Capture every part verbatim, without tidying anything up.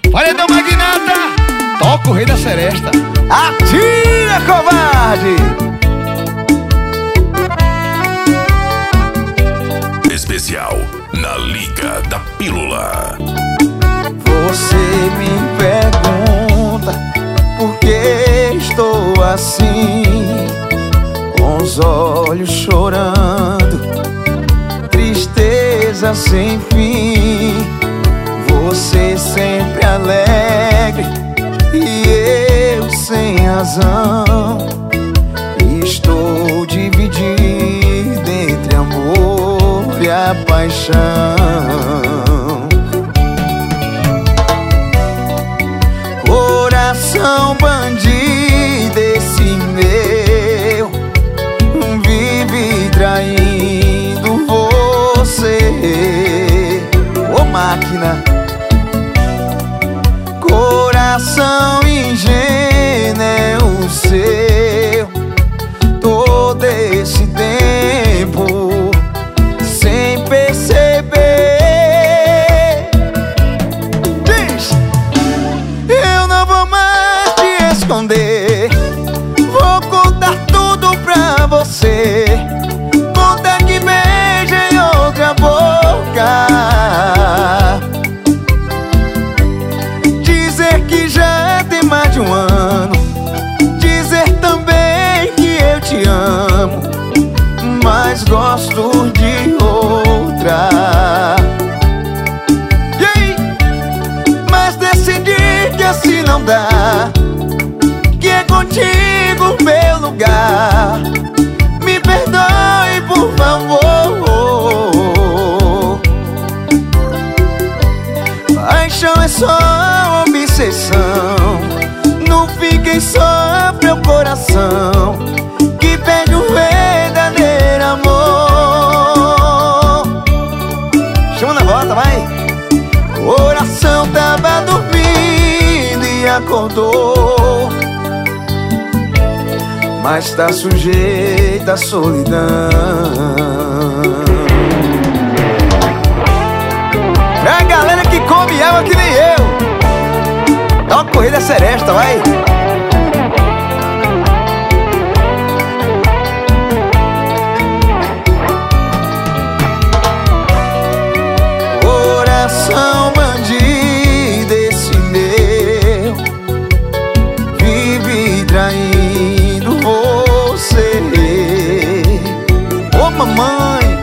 Paredão Magnata, toca o rei da seresta. Atira, covarde! Especial na Liga da Pílula. Você me pergunta por que estou assim, com os olhos chorando, tristeza sem fim. Você sempre alegre e eu sem razão. Estou dividido entre amor e a paixão. Coração bandido esse meu, vive traindo você. Ô máquina, coração ingênuo é o seu. Todo esse tempo sem perceber. Diz: eu não vou mais te esconder, vou contar tudo pra você. Conta que beija em outra boca, dizer que já tem mais de um ano, dizer também que eu te amo, mas gosto de outra. E aí? Mas decidi que assim não dá, que é contigo meu lugar. Me perdoe, por favor. Paixão é só obsessão, não fiquem só meu coração, que perde o verdadeiro amor. Chama na volta, vai. Coração tava dormindo e acordou, mas tá sujeito à solidão. Pra galera que come água que nem eu, toca o rei da seresta, vai. Coração bandido esse meu, vive traindo você. Ô mamãe,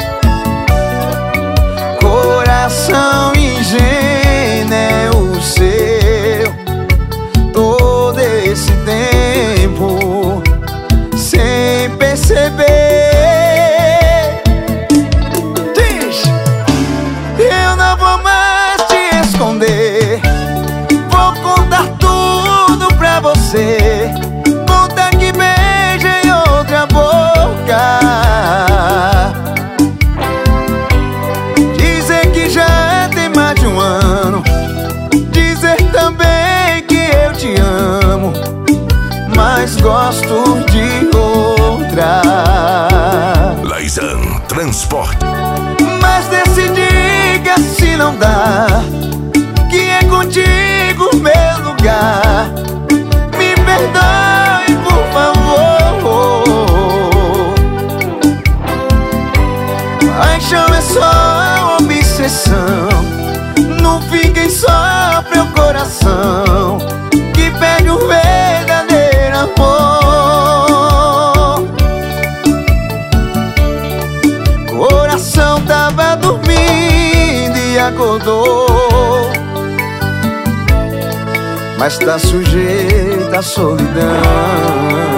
coração ingênuo é o seu. Todo esse tempo sem perceber. Diz: eu não vou mais te esconder, vou contar tudo pra você. Conta que beija em outra boca, dizer que já tem mais de um ano, dizer também que eu te amo, mas gosto de outra. Laizan Transporte. Mas decidi que assim não dá, que é contigo meu lugar. Me perdoe, por favor. Paixão é só obsessão, não fiquem só meu coração, que perde o verdadeiro amor. Coração tava dormindo e acordou, mas tá sujeito à solidão.